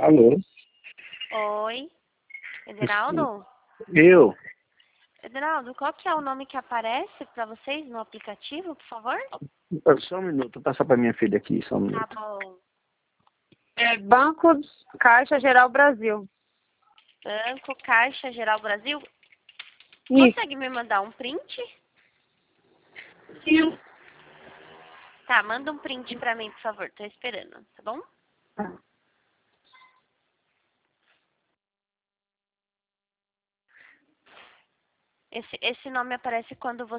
Alô? Oi, Ederaldo? Eu? Ederaldo, qual que é o nome que aparece para vocês no aplicativo, por favor? Só um minuto, vou passar para minha filha aqui, só um Tá minuto. bom. É Banco Caixa Geral Brasil. Banco Caixa Geral Brasil. Isso. Consegue me mandar um print? Sim. Tá, manda um print para mim, por favor. Tô esperando, tá bom? Esse nome aparece quando você